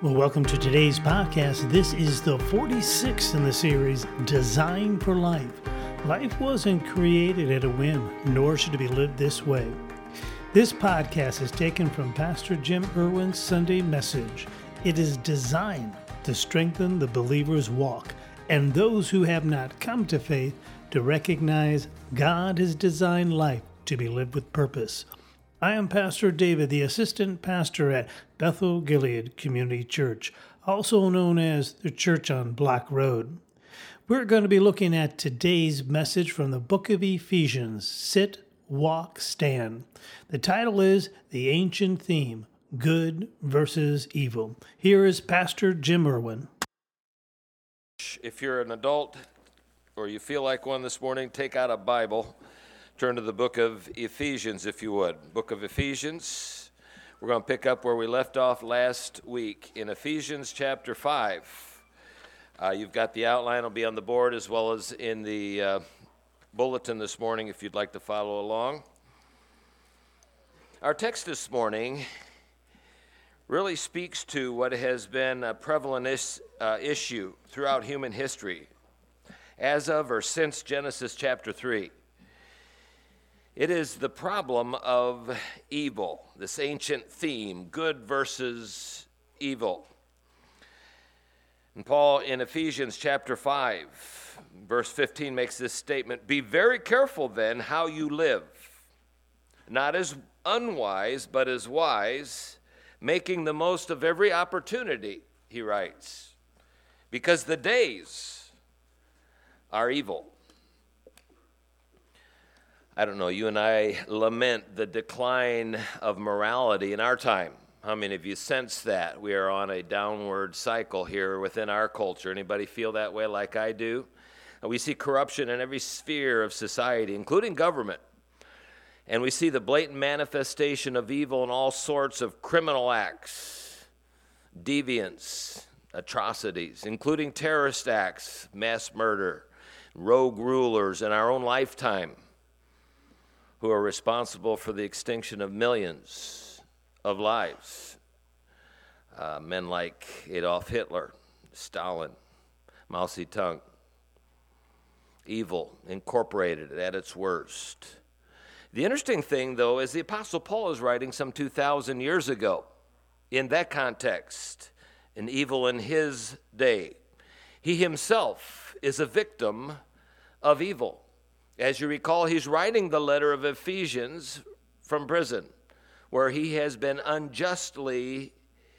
Well, welcome to today's podcast. This is the 46th in the series, Design for Life. Life wasn't created at a whim, nor should it be lived this way. This podcast is taken from Pastor Jim Irwin's Sunday message. It is designed to strengthen the believer's walk and those who have not come to faith to recognize God has designed life to be lived with purpose. I am Pastor David, the assistant pastor at Bethel Gilead Community Church, also known as the Church on Block Road. We're going to be looking at today's message from the book of Ephesians, Sit, Walk, Stand. The title is The Ancient Theme, Good versus Evil. Here is Pastor Jim Irwin. If you're an adult or you feel like one this morning, take out a Bible. Turn to the book of Ephesians, if you would. Book of Ephesians. We're going to pick up where we left off last week in Ephesians chapter 5. You've got the outline. It'll be on the board as well as in the bulletin this morning if you'd like to follow along. Our text this morning really speaks to what has been a prevalent issue throughout human history as of or since Genesis chapter 3. It is the problem of evil, this ancient theme, good versus evil. And Paul in Ephesians chapter 5, verse 15 makes this statement, "Be very careful then how you live, not as unwise, but as wise, making the most of every opportunity," he writes, "because the days are evil." I don't know, you and I lament the decline of morality in our time. How many of you sense that? We are on a downward cycle here within our culture. Anybody feel that way like I do? And we see corruption in every sphere of society, including government. And we see the blatant manifestation of evil in all sorts of criminal acts, deviance, atrocities, including terrorist acts, mass murder, rogue rulers in our own lifetime, who are responsible for the extinction of millions of lives. Men like Adolf Hitler, Stalin, Mao Zedong. Evil incorporated at its worst. The interesting thing, though, is the Apostle Paul is writing some 2,000 years ago in that context, an evil in his day. He himself is a victim of evil. As you recall, he's writing the letter of Ephesians from prison, where he has been unjustly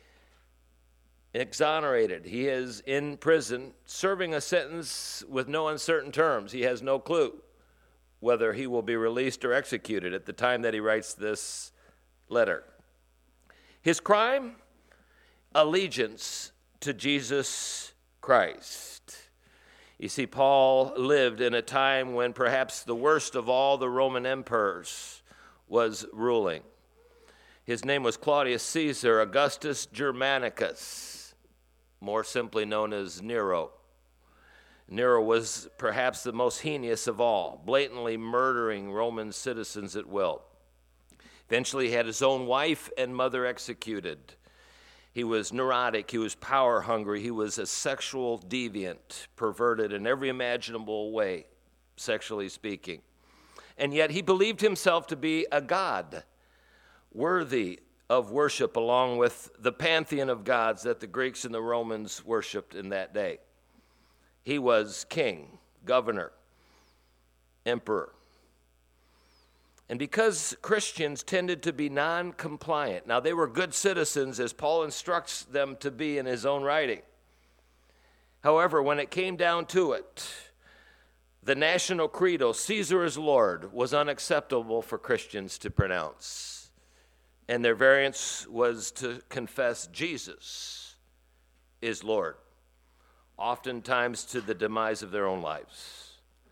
exonerated. He is in prison, serving a sentence with no uncertain terms. He has no clue whether he will be released or executed at the time that he writes this letter. His crime? Allegiance to Jesus Christ. You see, Paul lived in a time when perhaps the worst of all the Roman emperors was ruling. His name was Claudius Caesar Augustus Germanicus, more simply known as Nero. Nero was perhaps the most heinous of all, blatantly murdering Roman citizens at will. Eventually, he had his own wife and mother executed. He was neurotic, he was power hungry, he was a sexual deviant, perverted in every imaginable way, sexually speaking. And yet he believed himself to be a god, worthy of worship along with the pantheon of gods that the Greeks and the Romans worshiped in that day. He was king, governor, emperor. And because Christians tended to be non-compliant, now they were good citizens as Paul instructs them to be in his own writing. However, when it came down to it, the national credo, Caesar is Lord, was unacceptable for Christians to pronounce. And their variance was to confess Jesus is Lord, oftentimes to the demise of their own lives.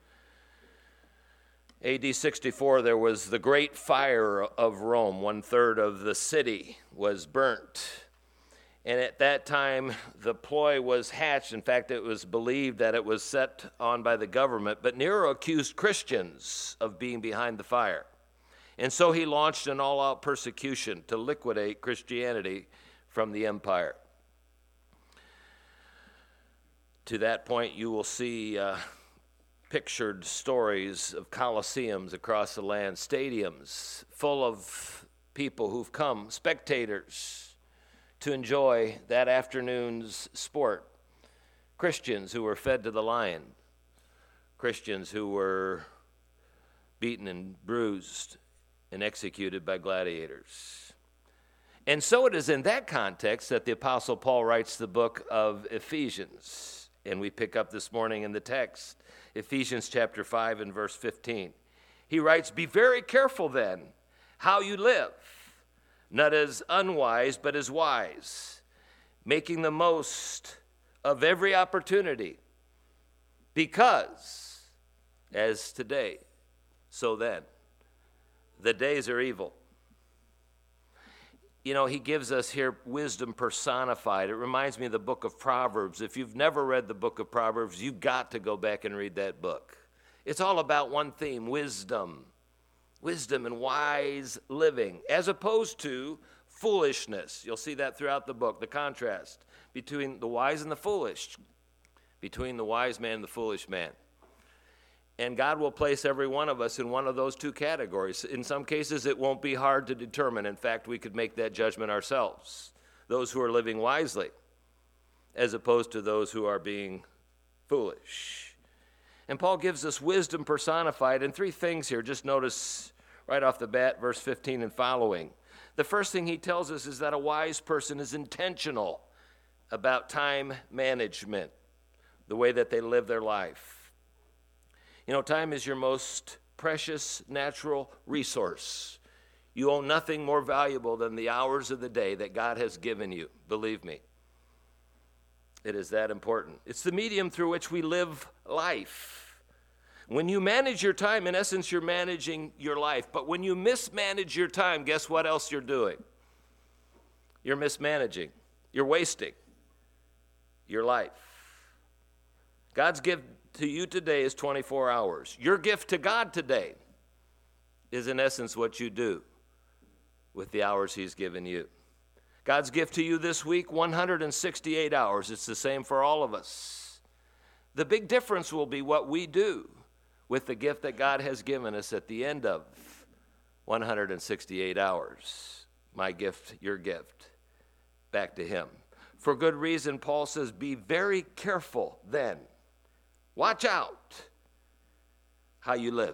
AD 64, there was the Great Fire of Rome. 1/3 of the city was burnt. And at that time, the ploy was hatched. In fact, it was believed that it was set on by the government. But Nero accused Christians of being behind the fire. And so he launched an all-out persecution to liquidate Christianity from the empire. To that point, you will see pictured stories of coliseums across the land, stadiums full of people who've come, spectators, to enjoy that afternoon's sport. Christians who were fed to the lion, Christians who were beaten and bruised and executed by gladiators. And so it is in that context that the Apostle Paul writes the book of Ephesians. And we pick up this morning in the text, Ephesians chapter 5 and verse 15. He writes, "Be very careful then how you live, not as unwise, but as wise, making the most of every opportunity, because as today, so then, the days are evil." You know, he gives us here wisdom personified. It reminds me of the book of Proverbs. If you've never read the book of Proverbs, you've got to go back and read that book. It's all about one theme, wisdom. Wisdom and wise living, as opposed to foolishness. You'll see that throughout the book, the contrast between the wise and the foolish, between the wise man and the foolish man. And God will place every one of us in one of those two categories. In some cases, it won't be hard to determine. In fact, we could make that judgment ourselves. Those who are living wisely, as opposed to those who are being foolish. And Paul gives us wisdom personified in three things here. Just notice right off the bat, verse 15 and following. The first thing he tells us is that a wise person is intentional about time management, the way that they live their life. You know, time is your most precious natural resource. You own nothing more valuable than the hours of the day that God has given you. Believe me, it is that important. It's the medium through which we live life. When you manage your time, in essence, you're managing your life. But when you mismanage your time, guess what else you're doing? You're mismanaging. You're wasting your life. God's gift to you today is 24 hours. Your gift to God today is in essence what you do with the hours he's given you. God's gift to you this week, 168 hours. It's the same for all of us. The big difference will be what we do with the gift that God has given us at the end of 168 hours. My gift, your gift, back to him. For good reason, Paul says, be very careful then. Watch out how you live.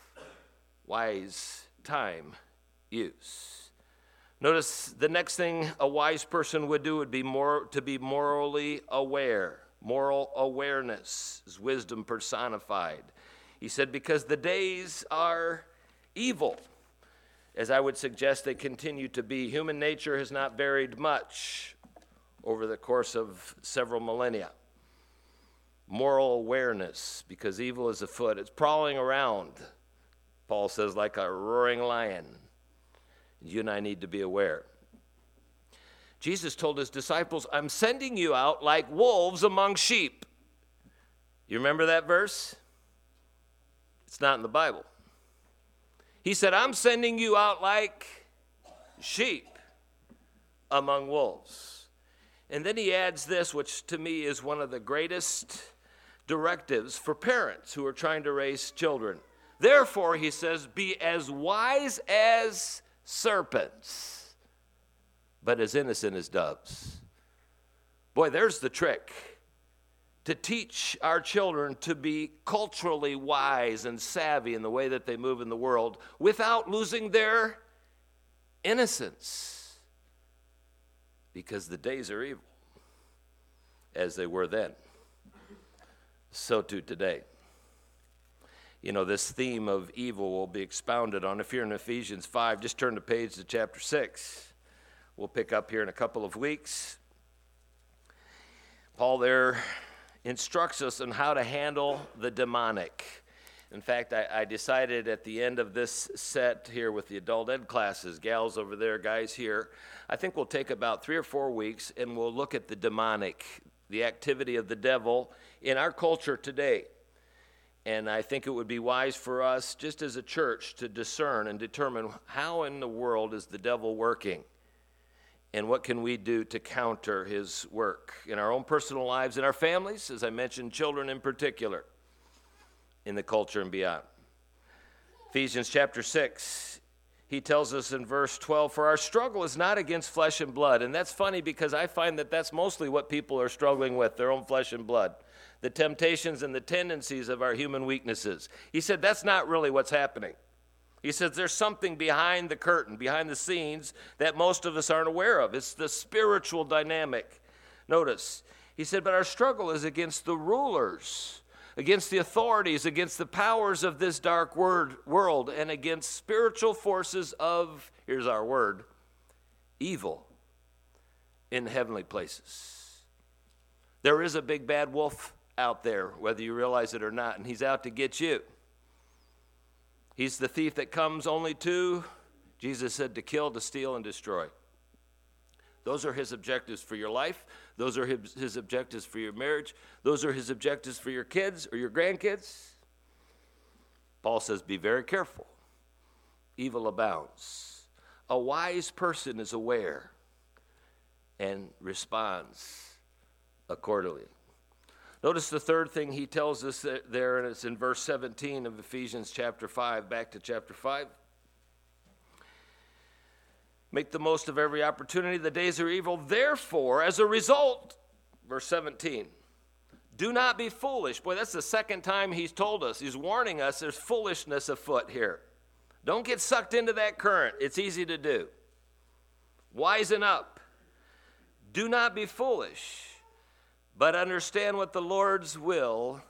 Wise time use. Notice the next thing a wise person would do would be to be morally aware. Moral awareness is wisdom personified. He said, because the days are evil. As I would suggest, they continue to be. Human nature has not varied much over the course of several millennia. Moral awareness, because evil is afoot. It's prowling around, Paul says, like a roaring lion. You and I need to be aware. Jesus told his disciples, I'm sending you out like wolves among sheep. You remember that verse? It's not in the Bible. He said, I'm sending you out like sheep among wolves. And then he adds this, which to me is one of the greatest directives for parents who are trying to raise children. Therefore, he says, be as wise as serpents, but as innocent as doves. Boy, there's the trick. To teach our children to be culturally wise and savvy in the way that they move in the world without losing their innocence. Because the days are evil, as they were then. So too today. You know, this theme of evil will be expounded on. If you're in Ephesians 5, just turn the page to chapter 6. We'll pick up here in a couple of weeks. Paul there instructs us on how to handle the demonic. In fact, I decided at the end of this set here with the adult ed classes, gals over there, guys here, I think we'll take about 3 or 4 weeks and we'll look at the demonic, the activity of the devil in our culture today. And I think it would be wise for us, just as a church, to discern and determine how in the world is the devil working And what can we do to counter his work in our own personal lives, in our families, as I mentioned, children in particular, in the culture and beyond? Ephesians chapter 6, he tells us in verse 12, "For our struggle is not against flesh and blood." And that's funny because I find that that's mostly what people are struggling with, their own flesh and blood, the temptations and the tendencies of our human weaknesses. He said that's not really what's happening. He says there's something behind the curtain, behind the scenes, that most of us aren't aware of. It's the spiritual dynamic. Notice, he said, but our struggle is against the rulers, against the authorities, against the powers of this dark world, and against spiritual forces of, here's our word, evil in heavenly places. There is a big bad wolf out there, whether you realize it or not, and he's out to get you. He's the thief that comes only to, Jesus said, to kill, to steal, and destroy. Those are his objectives for your life. Those are his objectives for your marriage. Those are his objectives for your kids or your grandkids. Paul says, be very careful. Evil abounds. A wise person is aware and responds accordingly. Notice the third thing he tells us there, and it's in verse 17 of Ephesians chapter 5, back to chapter 5. Make the most of every opportunity. The days are evil. Therefore, as a result, verse 17, do not be foolish. Boy, that's the second time he's told us. He's warning us there's foolishness afoot here. Don't get sucked into that current. It's easy to do. Wisen up. Do not be foolish, but understand what the Lord's will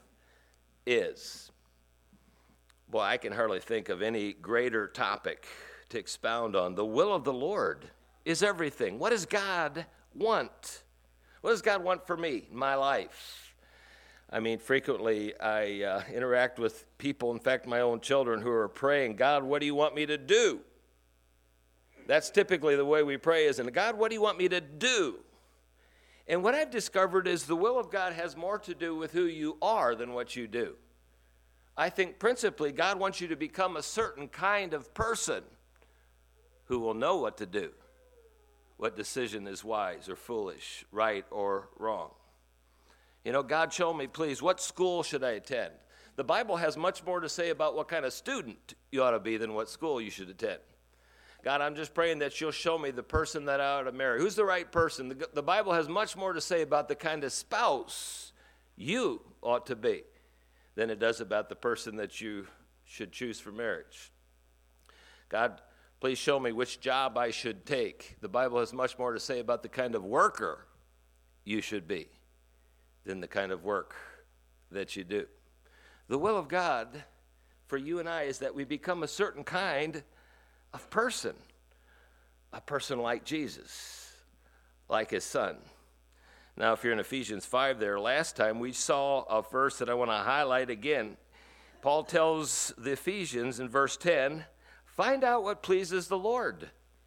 is. Boy, I can hardly think of any greater topic to expound on. The will of the Lord is everything. What does God want? What does God want for me in my life? I mean, frequently I interact with people, in fact, my own children, who are praying, God, what do you want me to do? That's typically the way we pray, isn't it? God, what do you want me to do? And what I've discovered is the will of God has more to do with who you are than what you do. I think principally God wants you to become a certain kind of person who will know what to do, what decision is wise or foolish, right or wrong. You know, God, show me, please, what school should I attend? The Bible has much more to say about what kind of student you ought to be than what school you should attend. God, I'm just praying that you'll show me the person that I ought to marry. Who's the right person? The Bible has much more to say about the kind of spouse you ought to be than it does about the person that you should choose for marriage. God, please show me which job I should take. The Bible has much more to say about the kind of worker you should be than the kind of work that you do. The will of God for you and I is that we become a certain kind of person, a person like Jesus, like his son. Now, if you're in Ephesians 5 there, last time we saw a verse that I want to highlight again. Paul tells the Ephesians in verse 10, find out what pleases the Lord.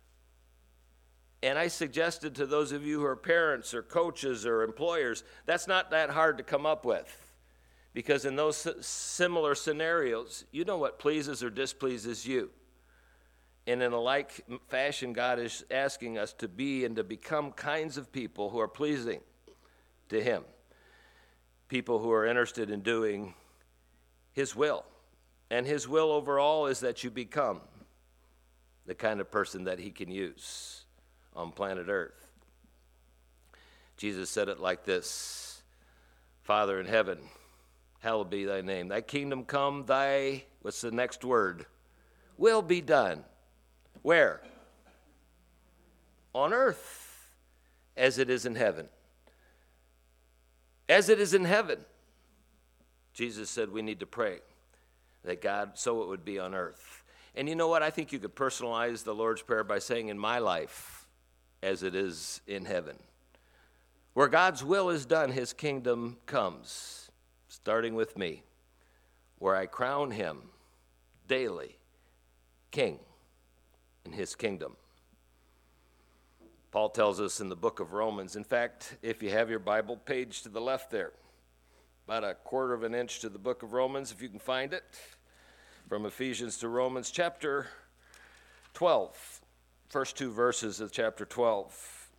And I suggested to those of you who are parents or coaches or employers, that's not that hard to come up with. Because in those similar scenarios, you know what pleases or displeases you. And in a like fashion, God is asking us to be and to become kinds of people who are pleasing to him. People who are interested in doing his will. And his will overall is that you become the kind of person that he can use on planet Earth. Jesus said it like this, Father in heaven, hallowed be thy name. Thy kingdom come, thy, what's the next word? Will be done. Where? On earth, as it is in heaven. As it is in heaven. Jesus said we need to pray that God, so it would be on earth. And you know what? I think you could personalize the Lord's Prayer by saying, in my life, as it is in heaven. Where God's will is done, his kingdom comes, starting with me, where I crown him daily king in his kingdom. Paul tells us in the book of Romans, in fact, if you have your Bible, page to the left there, about a quarter of an inch to the book of Romans, if you can find it, from Ephesians to Romans, chapter 12, first two verses of chapter 12.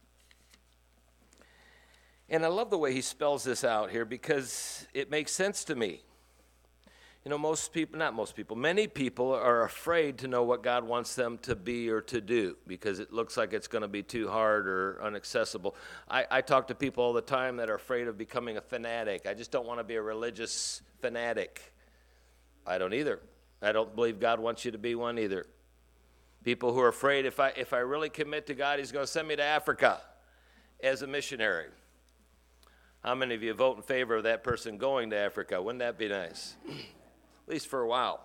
And I love the way he spells this out here because it makes sense to me. You know, many people are afraid to know what God wants them to be or to do because it looks like it's going to be too hard or inaccessible. I talk to people all the time that are afraid of becoming a fanatic. I just don't want to be a religious fanatic. I don't either. I don't believe God wants you to be one either. People who are afraid if I really commit to God, he's going to send me to Africa as a missionary. How many of you vote in favor of that person going to Africa? Wouldn't that be nice? At least for a while.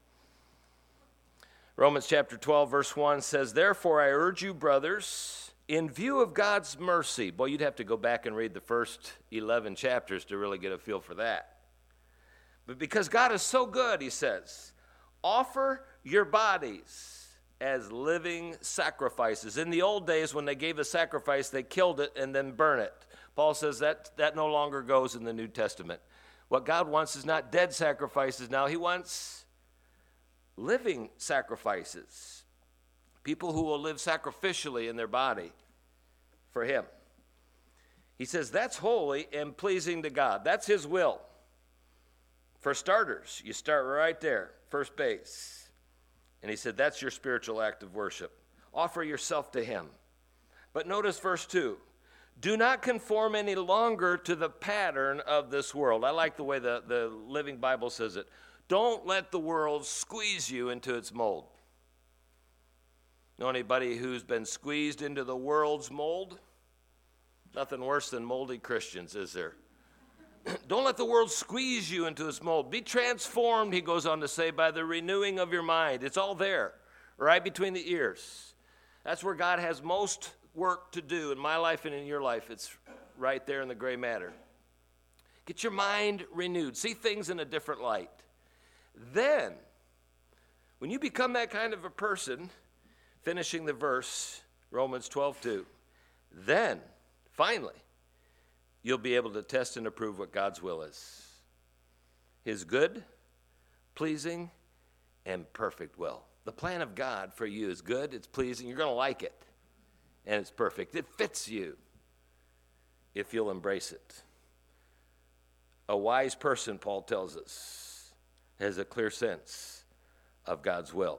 Romans chapter 12, verse 1 says, "Therefore I urge you, brothers, in view of God's mercy." Boy, you'd have to go back and read the first 11 chapters to really get a feel for that. But because God is so good, he says, offer your bodies as living sacrifices. In the old days, when they gave a sacrifice, they killed it and then burn it. Paul says that no longer goes in the New Testament. What God wants is not dead sacrifices now. He wants living sacrifices. People who will live sacrificially in their body for him. He says that's holy and pleasing to God. That's his will. For starters, you start right there, first base. And he said that's your spiritual act of worship. Offer yourself to him. But notice verse 2. Do not conform any longer to the pattern of this world. I like the way the Living Bible says it. Don't let the world squeeze you into its mold. Know anybody who's been squeezed into the world's mold? Nothing worse than moldy Christians, is there? Don't let the world squeeze you into its mold. Be transformed, he goes on to say, by the renewing of your mind. It's all there, right between the ears. That's where God has most work to do in my life and in your life. It's right there in the gray matter. Get your mind renewed. See things in a different light. Then, when you become that kind of a person, finishing the verse, Romans 12:2, then, finally, you'll be able to test and approve what God's will is. His good, pleasing, and perfect will. The plan of God for you is good, it's pleasing, you're going to like it. And it's perfect. It fits you if you'll embrace it. A wise person, Paul tells us, has a clear sense of God's will.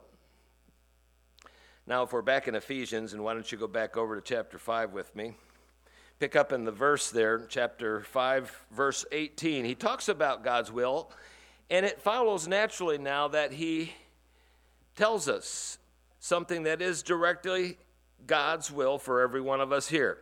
Now, if we're back in Ephesians, and why don't you go back over to chapter 5 with me. Pick up in the verse there, chapter 5, verse 18. He talks about God's will, and it follows naturally now that he tells us something that is directly God's will for every one of us here.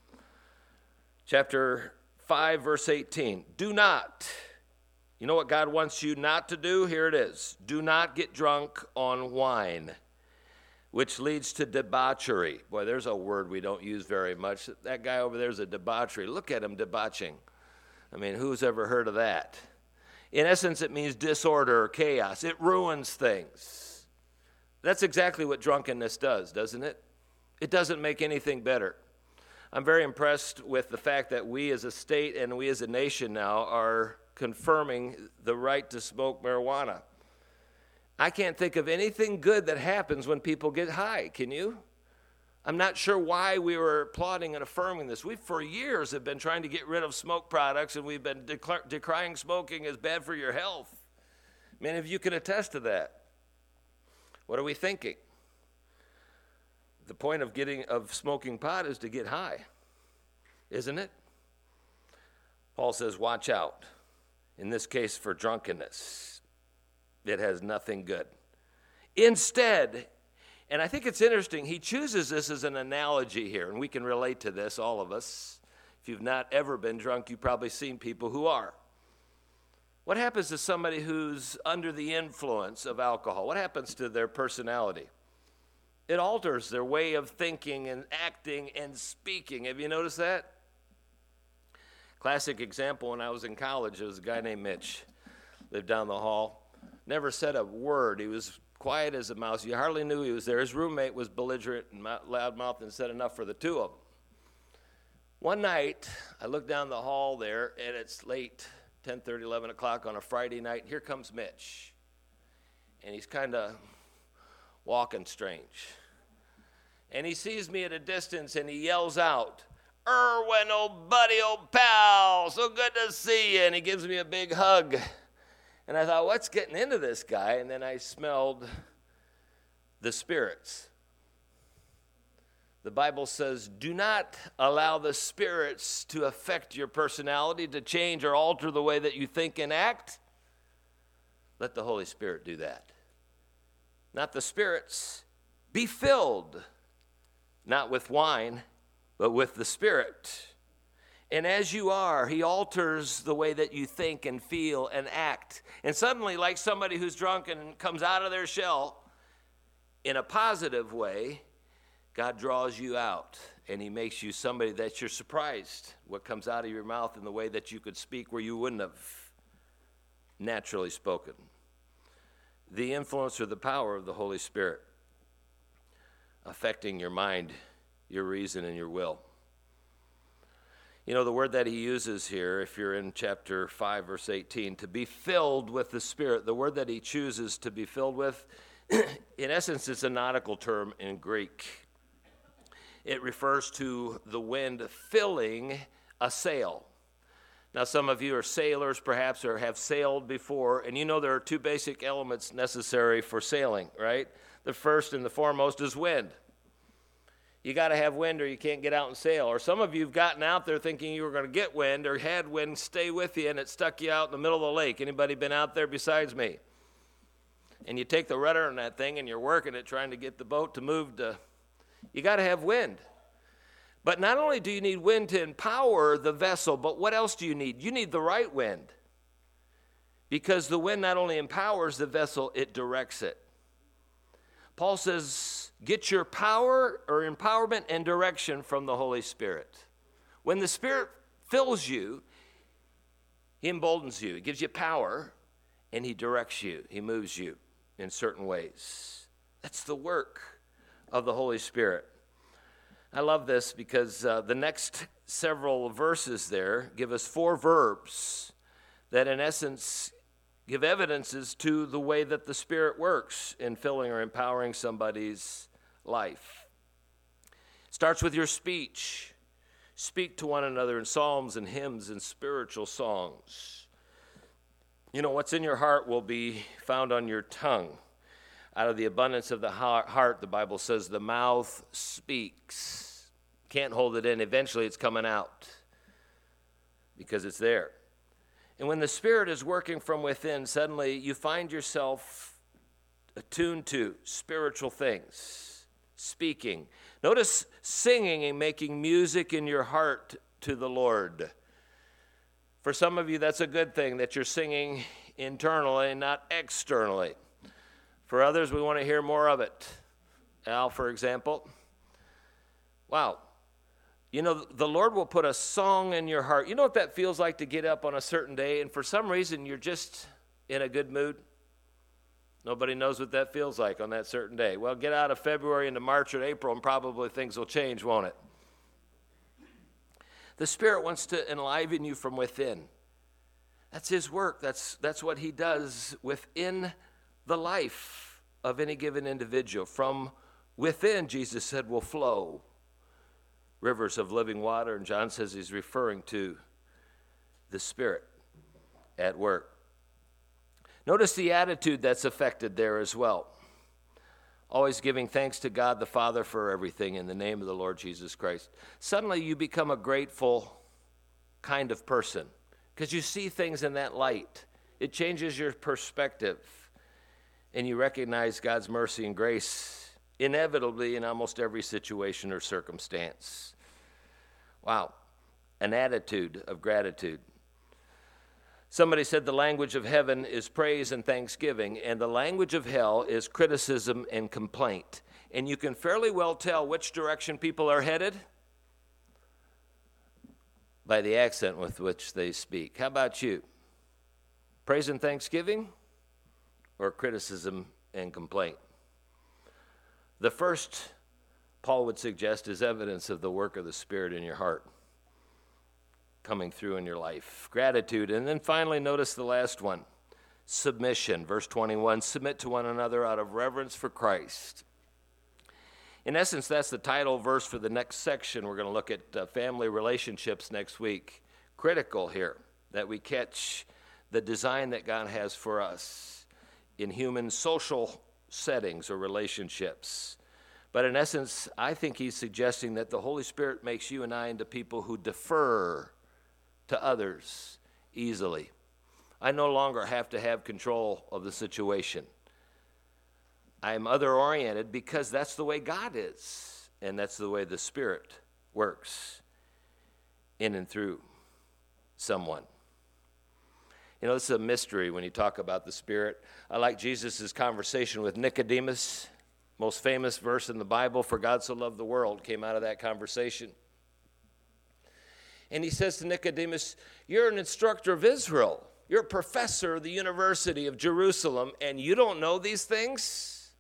Chapter 5, verse 18. Do not. You know what God wants you not to do? Here it is. Do not get drunk on wine, which leads to debauchery. Boy, there's a word we don't use very much. That guy over there is a debauchery. Look at him debauching. I mean, who's ever heard of that? In essence, it means disorder or chaos. It ruins things. That's exactly what drunkenness does, doesn't it? It doesn't make anything better. I'm very impressed with the fact that we as a state and we as a nation now are confirming the right to smoke marijuana. I can't think of anything good that happens when people get high. Can you? I'm not sure why we were applauding and affirming this. We, for years, have been trying to get rid of smoke products, and we've been decrying smoking as bad for your health. Many of you can attest to that. What are we thinking? The point of smoking pot is to get high, isn't it? Paul says, watch out. In this case, for drunkenness. It has nothing good. Instead, and I think it's interesting, he chooses this as an analogy here, and we can relate to this, all of us. If you've not ever been drunk, you've probably seen people who are. What happens to somebody who's under the influence of alcohol? What happens to their personality? It alters their way of thinking and acting and speaking. Have you noticed that? Classic example, when I was in college, there was a guy named Mitch, lived down the hall, never said a word. He was quiet as a mouse. You hardly knew he was there. His roommate was belligerent and loudmouth and said enough for the two of them. One night, I looked down the hall there, and it's late, 10:30, 11 o'clock on a Friday night. Here comes Mitch. And he's kind of walking strange. And he sees me at a distance, and he yells out, Erwin, old buddy, old pal, so good to see you. And he gives me a big hug. And I thought, what's getting into this guy? And then I smelled the spirits. The Bible says, do not allow the spirits to affect your personality, to change or alter the way that you think and act. Let the Holy Spirit do that. Not the spirits. Be filled, not with wine, but with the Spirit. And as you are, he alters the way that you think and feel and act. And suddenly, like somebody who's drunk and comes out of their shell, in a positive way, God draws you out, and he makes you somebody that you're surprised what comes out of your mouth in the way that you could speak where you wouldn't have naturally spoken. The influence or the power of the Holy Spirit affecting your mind, your reason, and your will. You know, the word that he uses here, if you're in chapter 5, verse 18, to be filled with the Spirit, the word that he chooses to be filled with, in essence, it's a nautical term in Greek. It refers to the wind filling a sail. Now, some of you are sailors, perhaps, or have sailed before, and you know there are two basic elements necessary for sailing, right? The first and the foremost is wind. You got to have wind or you can't get out and sail. Or some of you have gotten out there thinking you were going to get wind or had wind stay with you, and it stuck you out in the middle of the lake. Anybody been out there besides me? And you take the rudder on that thing and you're working it, trying to get the boat to move to... You got to have wind. But not only do you need wind to empower the vessel, but what else do you need? You need the right wind. Because the wind not only empowers the vessel, it directs it. Paul says, get your power or empowerment and direction from the Holy Spirit. When the Spirit fills you, he emboldens you. He gives you power, and he directs you. He moves you in certain ways. That's the work of the Holy Spirit. I love this because the next several verses there give us 4 verbs that in essence give evidences to the way that the Spirit works in filling or empowering somebody's life. It starts with your speech. Speak to one another in psalms and hymns and spiritual songs. You know, what's in your heart will be found on your tongue. Out of the abundance of the heart, the Bible says, the mouth speaks. Can't hold it in. Eventually it's coming out because it's there. And when the Spirit is working from within, suddenly you find yourself attuned to spiritual things, speaking. Notice singing and making music in your heart to the Lord. For some of you, that's a good thing, that you're singing internally and not externally. For others, we want to hear more of it. Al, for example. Wow. You know, the Lord will put a song in your heart. You know what that feels like to get up on a certain day and for some reason you're just in a good mood? Nobody knows what that feels like on that certain day. Well, get out of February into March or April and probably things will change, won't it? The Spirit wants to enliven you from within. That's his work. That's what he does within the life of any given individual. From within, Jesus said, will flow rivers of living water. And John says he's referring to the Spirit at work. Notice the attitude that's affected there as well. Always giving thanks to God the Father for everything in the name of the Lord Jesus Christ. Suddenly you become a grateful kind of person because you see things in that light. It changes your perspective and you recognize God's mercy and grace inevitably in almost every situation or circumstance. Wow, an attitude of gratitude. Somebody said the language of heaven is praise and thanksgiving, and the language of hell is criticism and complaint. And you can fairly well tell which direction people are headed by the accent with which they speak. How about you? Praise and thanksgiving or criticism and complaint? The first, Paul would suggest, is evidence of the work of the Spirit in your heart coming through in your life. Gratitude. And then finally, notice the last one, submission. Verse 21, submit to one another out of reverence for Christ. In essence, that's the title verse for the next section. We're going to look at family relationships next week. Critical here that we catch the design that God has for us in human social settings or relationships. But in essence, I think he's suggesting that the Holy Spirit makes you and I into people who defer to others easily. I no longer have to have control of the situation. I am other-oriented because that's the way God is, and that's the way the Spirit works in and through someone. You know, this is a mystery when you talk about the Spirit. I like Jesus' conversation with Nicodemus. Most famous verse in the Bible, "For God so loved the world," came out of that conversation. And he says to Nicodemus, "You're an instructor of Israel. You're a professor of the University of Jerusalem, and you don't know these things?"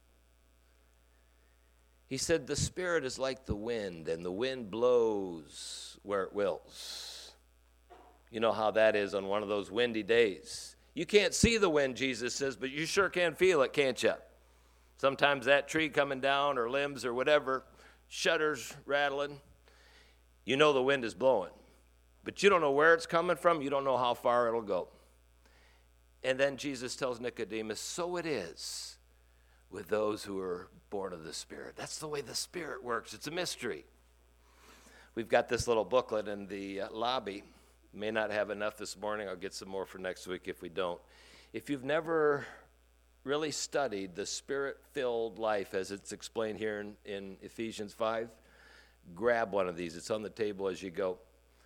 He said, "The Spirit is like the wind, and the wind blows where it wills." You know how that is on one of those windy days. You can't see the wind, Jesus says, but you sure can feel it, can't you? Sometimes that tree coming down or limbs or whatever, shutters rattling. You know the wind is blowing, but you don't know where it's coming from. You don't know how far it'll go. And then Jesus tells Nicodemus, so it is with those who are born of the Spirit. That's the way the Spirit works. It's a mystery. We've got this little booklet in the lobby. May not have enough this morning. I'll get some more for next week if we don't. If you've never really studied the Spirit-filled life as it's explained here in Ephesians 5, grab one of these. It's on the table as you go,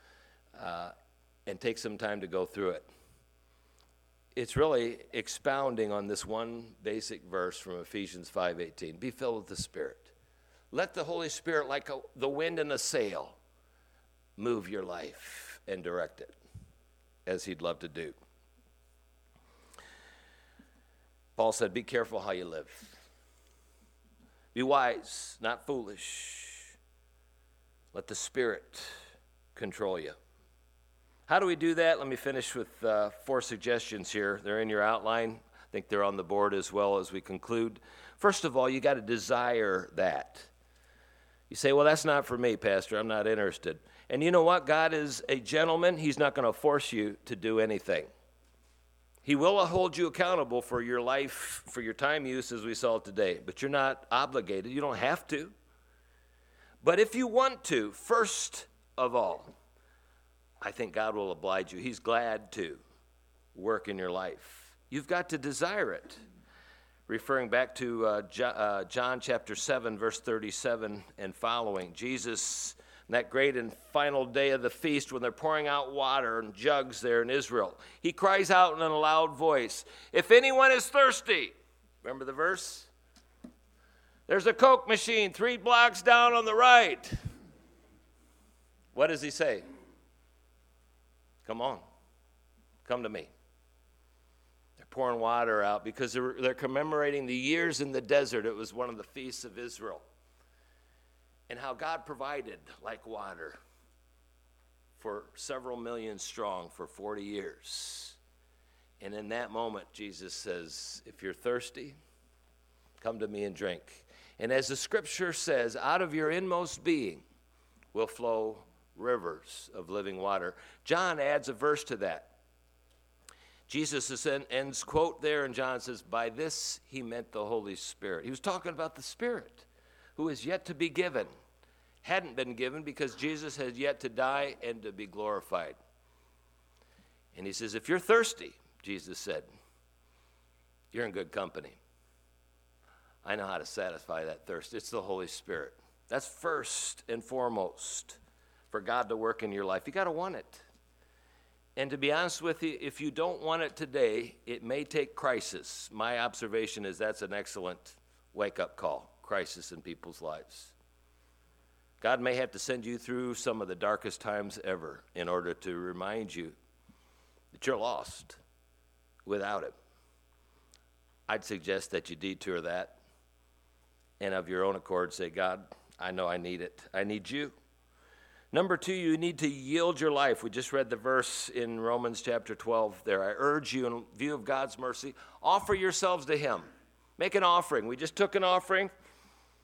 and take some time to go through it. It's really expounding on this one basic verse from Ephesians 5:18. Be filled with the Spirit. Let the Holy Spirit, like the wind in a sail, move your life and direct it as he'd love to do. Paul said, be careful how you live. Be wise, not foolish. Let the Spirit control you. How do we do that? Let me finish with 4 suggestions here. They're in your outline. I think they're on the board as well as we conclude. First of all, you got to desire that. You say, well, that's not for me, Pastor. I'm not interested. And you know what? God is a gentleman. He's not going to force you to do anything. He will hold you accountable for your life, for your time use as we saw today. But you're not obligated. You don't have to. But if you want to, first of all, I think God will oblige you. He's glad to work in your life. You've got to desire it. Referring back to John chapter 7, verse 37 and following. Jesus, on that great and final day of the feast when they're pouring out water and jugs there in Israel, he cries out in a loud voice, if anyone is thirsty, remember the verse? There's a Coke machine 3 blocks down on the right. What does he say? Come on, come to me. They're pouring water out because they're commemorating the years in the desert. It was one of the feasts of Israel. And how God provided like water for several million strong for 40 years. And in that moment, Jesus says, if you're thirsty, come to me and drink. And as the scripture says, out of your inmost being will flow rivers of living water. John adds a verse to that. Jesus ends quote there, and John says, by this he meant the Holy Spirit. He was talking about the Spirit who is yet to be given. Hadn't been given because Jesus has yet to die and to be glorified. And he says, if you're thirsty, Jesus said, you're in good company. I know how to satisfy that thirst. It's the Holy Spirit. That's first and foremost for God to work in your life. You got to want it. And to be honest with you, if you don't want it today, it may take crisis. My observation is that's an excellent wake-up call, crisis in people's lives. God may have to send you through some of the darkest times ever in order to remind you that you're lost without Him. I'd suggest that you detour that and of your own accord say, God, I know I need it. I need you. Number 2, you need to yield your life. We just read the verse in Romans chapter 12 there. I urge you, in view of God's mercy, offer yourselves to Him. Make an offering. We just took an offering.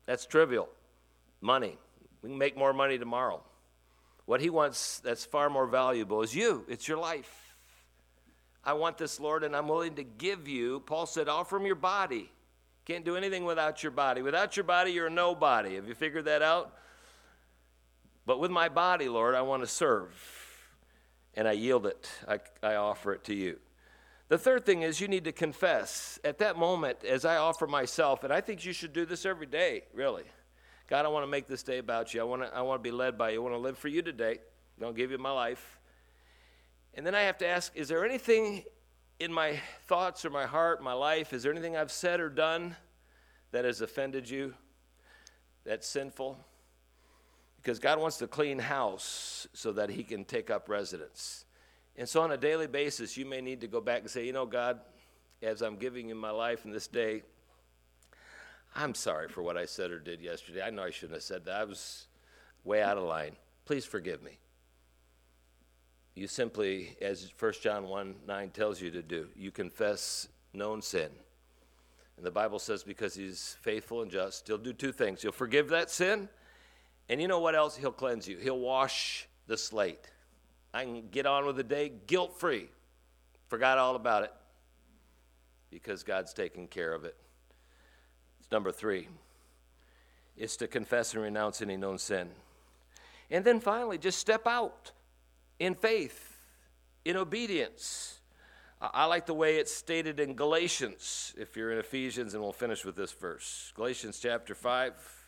That's trivial. Money. We can make more money tomorrow. What he wants that's far more valuable is you. It's your life. I want this, Lord, and I'm willing to give you. Paul said, offer him your body. Can't do anything without your body. Without your body, you're a nobody. Have you figured that out? But with my body, Lord, I want to serve. And I yield it. I offer it to you. The third thing is you need to confess. At that moment, as I offer myself, and I think you should do this every day, really. God, I want to make this day about you. I want to be led by you. I want to live for you today. I'm going to give you my life. And then I have to ask, is there anything in my thoughts or my heart, my life, is there anything I've said or done that has offended you, that's sinful? Because God wants to clean house so that he can take up residence. And so on a daily basis, you may need to go back and say, God, as I'm giving you my life in this day, I'm sorry for what I said or did yesterday. I know I shouldn't have said that. I was way out of line. Please forgive me. You simply, as 1 John 1:9 tells you to do, you confess known sin. And the Bible says because he's faithful and just, he'll do two things. He'll forgive that sin, and you know what else? He'll cleanse you. He'll wash the slate. I can get on with the day guilt-free. Forgot all about it because God's taken care of it. It's number 3. It's to confess and renounce any known sin. And then finally, just step out in faith, in obedience. I like the way it's stated in Galatians, if you're in Ephesians, and we'll finish with this verse. Galatians chapter 5.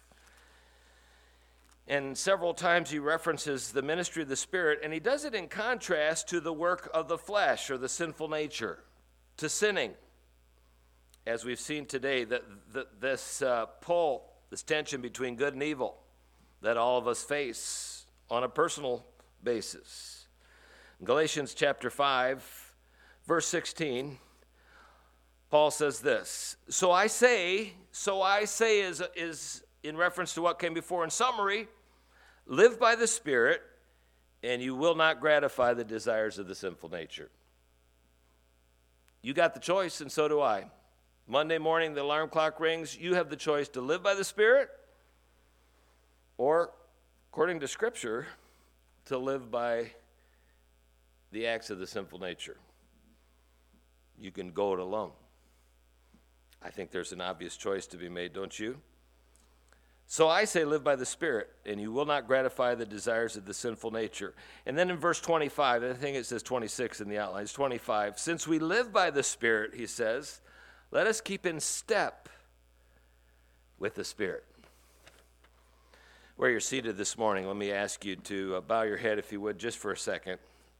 And several times he references the ministry of the Spirit, and he does it in contrast to the work of the flesh or the sinful nature, to sinning. As we've seen today, this pull, this tension between good and evil that all of us face on a personal basis. In Galatians chapter 5, verse 16, Paul says this, So I say is in reference to what came before. In summary, live by the Spirit, and you will not gratify the desires of the sinful nature. You got the choice, and so do I. Monday morning, the alarm clock rings. You have the choice to live by the Spirit or, according to Scripture, to live by the acts of the sinful nature. You can go it alone. I think there's an obvious choice to be made, don't you? So I say live by the Spirit, and you will not gratify the desires of the sinful nature. And then in verse 25, I think it says 26 in the outline, it's 25. Since we live by the Spirit, he says, let us keep in step with the Spirit. Where you're seated this morning, let me ask you to bow your head, if you would, just for a second.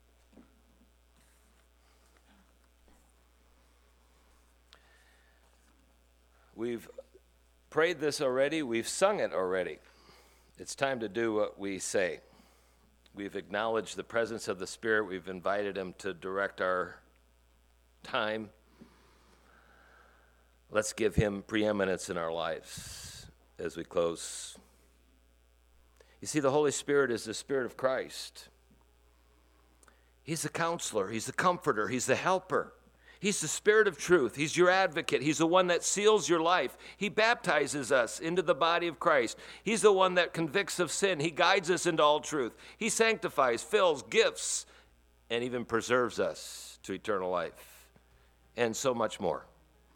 We've prayed this already. We've sung it already. It's time to do what we say. We've acknowledged the presence of the Spirit. We've invited him to direct our time. Let's give him preeminence in our lives as we close. You see, the Holy Spirit is the Spirit of Christ. He's the counselor. He's the comforter. He's the helper. He's the Spirit of truth. He's your advocate. He's the one that seals your life. He baptizes us into the body of Christ. He's the one that convicts of sin. He guides us into all truth. He sanctifies, fills, gifts, and even preserves us to eternal life, and so much more.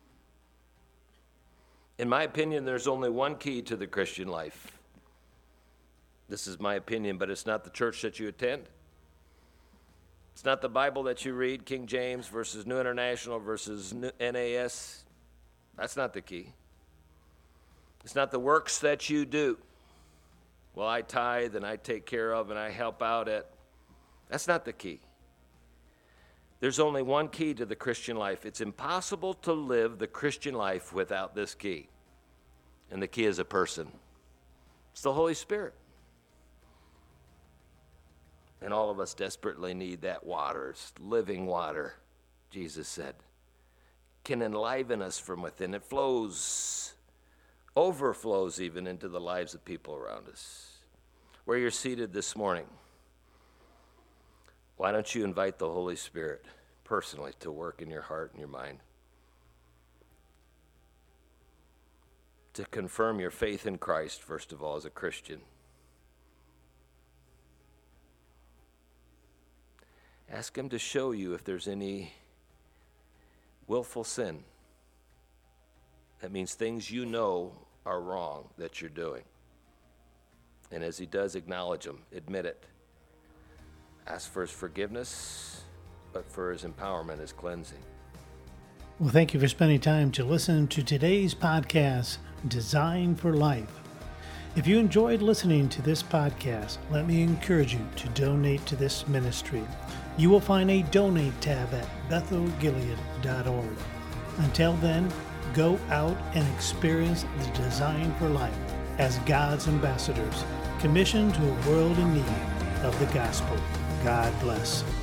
In my opinion, there's only one key to the Christian life. This is my opinion, but it's not the church that you attend. It's not the Bible that you read, King James versus New International versus NAS. That's not the key. It's not the works that you do. Well, I tithe and I take care of and I help out at. That's not the key. There's only one key to the Christian life. It's impossible to live the Christian life without this key. And the key is a person. It's the Holy Spirit. And all of us desperately need that water. It's living water, Jesus said. Can enliven us from within. It flows, overflows even into the lives of people around us. Where you're seated this morning, why don't you invite the Holy Spirit personally to work in your heart and your mind? to confirm your faith in Christ, first of all, as a Christian. Ask him to show you if there's any willful sin. That means things you know are wrong that you're doing. And as he does, acknowledge them, admit it. Ask for his forgiveness, but for his empowerment, his cleansing. Well, thank you for spending time to listen to today's podcast, Design for Life. If you enjoyed listening to this podcast, let me encourage you to donate to this ministry. You will find a donate tab at bethelgilead.org. Until then, go out and experience the Design for Life as God's ambassadors, commissioned to a world in need of the gospel. God bless.